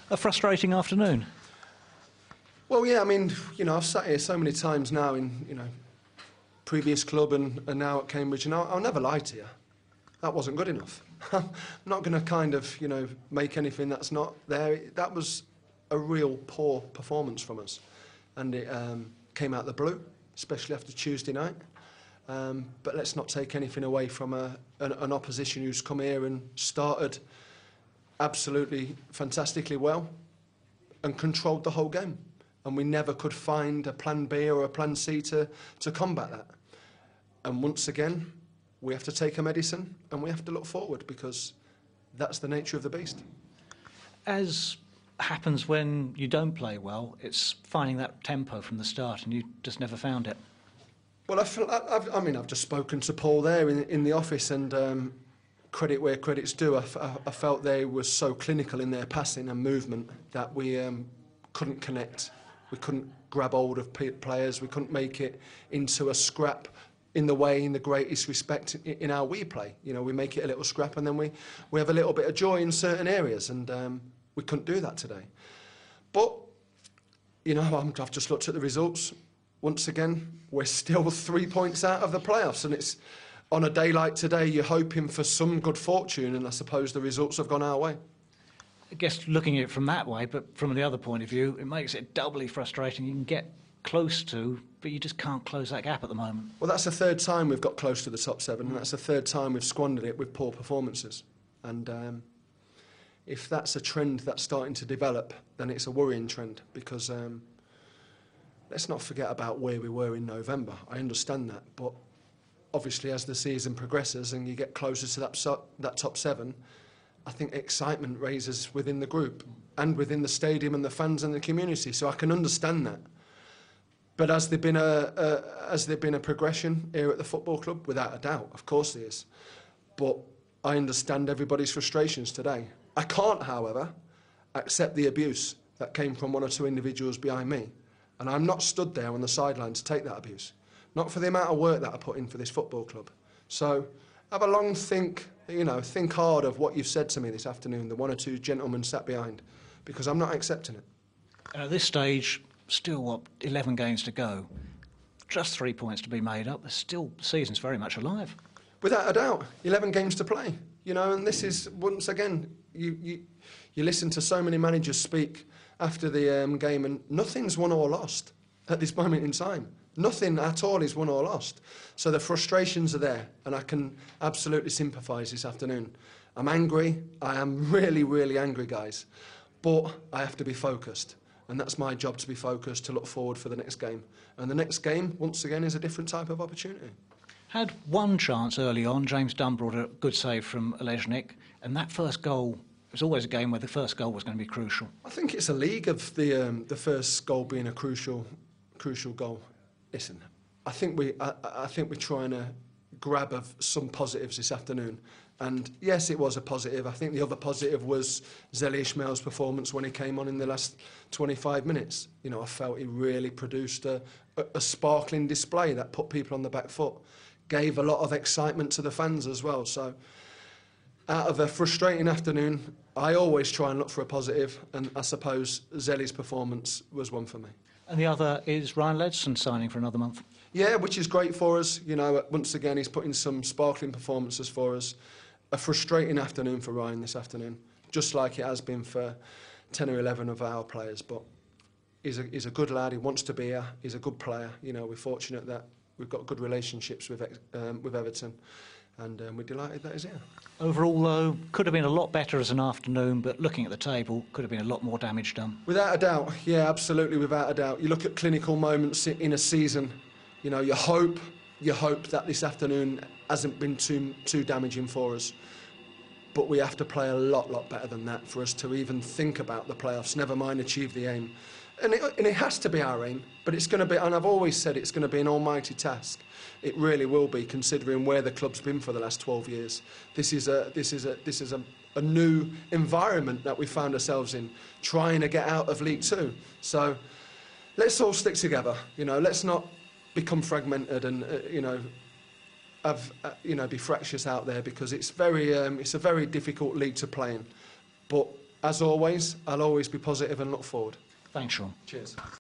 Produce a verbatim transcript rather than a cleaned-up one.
a frustrating afternoon? Well, yeah, I mean, you know, I've sat here so many times now in, you know, previous club and, and now at Cambridge, and I'll, I'll never lie to you. That wasn't good enough. I'm not going to kind of, you know, make anything that's not there. That was a real poor performance from us. And it um, came out the blue, especially after Tuesday night. Um, but let's not take anything away from a, an, an opposition who's come here and started absolutely fantastically well and controlled the whole game. And we never could find a plan B or a plan C to, to combat that. And once again, we have to take a medicine and we have to look forward because that's the nature of the beast. As happens when you don't play well, it's finding that tempo from the start and you just never found it. Well, I, feel, I, I've, I mean, I've just spoken to Paul there in, in the office and um, credit where credit's due. I, I felt they were so clinical in their passing and movement that we um, couldn't connect. We couldn't grab hold of players. We couldn't make it into a scrap in the way, in the greatest respect, in how we play. You know, we make it a little scrap and then we, we have a little bit of joy in certain areas, and um, we couldn't do that today. But, you know, I'm, I've just looked at the results. Once again, we're still three points out of the playoffs, and it's on a day like today, you're hoping for some good fortune, and I suppose the results have gone our way. I guess looking at it from that way, but from the other point of view, it makes it doubly frustrating. You can get close to, but you just can't close that gap at the moment. Well, that's the third time we've got close to the top seven, and that's the third time we've squandered it with poor performances. And um, if that's a trend that's starting to develop, then it's a worrying trend, because um, let's not forget about where we were in November. I understand that, but obviously as the season progresses and you get closer to that, so that top seven, I think excitement raises within the group and within the stadium and the fans and the community. So I can understand that. But has there been a, a has there been a progression here at the football club? Without a doubt, of course there is. But I understand everybody's frustrations today. I can't, however, accept the abuse that came from one or two individuals behind me. And I'm not stood there on the sideline to take that abuse. Not for the amount of work that I put in for this football club. So have a long think, you know, think hard of what you've said to me this afternoon, the one or two gentlemen sat behind, because I'm not accepting it. And at this stage, still, what, eleven games to go, just three points to be made up. There's still, the season's very much alive. Without a doubt, eleven games to play, you know, and this is, once again, you, you, you listen to so many managers speak after the um, game, and nothing's won or lost at this moment in time. Nothing at all is won or lost. So the frustrations are there, and I can absolutely sympathise this afternoon. I'm angry. I am really, really angry, guys. But I have to be focused, and that's my job, to be focused, to look forward for the next game. And the next game, once again, is a different type of opportunity. Had one chance early on. James Dunn brought a good save from Olejnik, and that first goal, it was always a game where the first goal was going to be crucial. I think it's a league of the um, the first goal being a crucial, crucial goal. Listen, I think we I, I think we're trying to grab of some positives this afternoon, and yes, it was a positive. I think the other positive was Zeli Ismail's performance when he came on in the last twenty-five minutes. You know, I felt he really produced a, a, a sparkling display that put people on the back foot, gave a lot of excitement to the fans as well. So, out of a frustrating afternoon, I always try and look for a positive, and I suppose Zeli's performance was one for me. And the other is Ryan Ledson signing for another month. Yeah, which is great for us. You know, once again, he's put in some sparkling performances for us. A frustrating afternoon for Ryan this afternoon, just like it has been for ten or eleven of our players. But he's a, he's a good lad. He wants to be here. He's a good player. You know, we're fortunate that we've got good relationships with um, with Everton. And um, we're delighted that he's here. Overall, though, could have been a lot better as an afternoon, but looking at the table, could have been a lot more damage done. Without a doubt, yeah, absolutely, without a doubt. You look at clinical moments in a season, you know, you hope, you hope that this afternoon hasn't been too, too damaging for us. But we have to play a lot, lot better than that for us to even think about the playoffs, never mind achieve the aim. And it, and it has to be our aim, but it's going to be, and I've always said it's going to be an almighty task. It really will be, considering where the club's been for the last twelve years. This is a, this is a, this is a, a new environment that we found ourselves in, trying to get out of League Two. So let's all stick together. You know, let's not become fragmented and uh, you know, have uh, you know, be fractious out there, because it's very, um, it's a very difficult league to play in. But as always, I'll always be positive and look forward. Thanks, Sean. Cheers.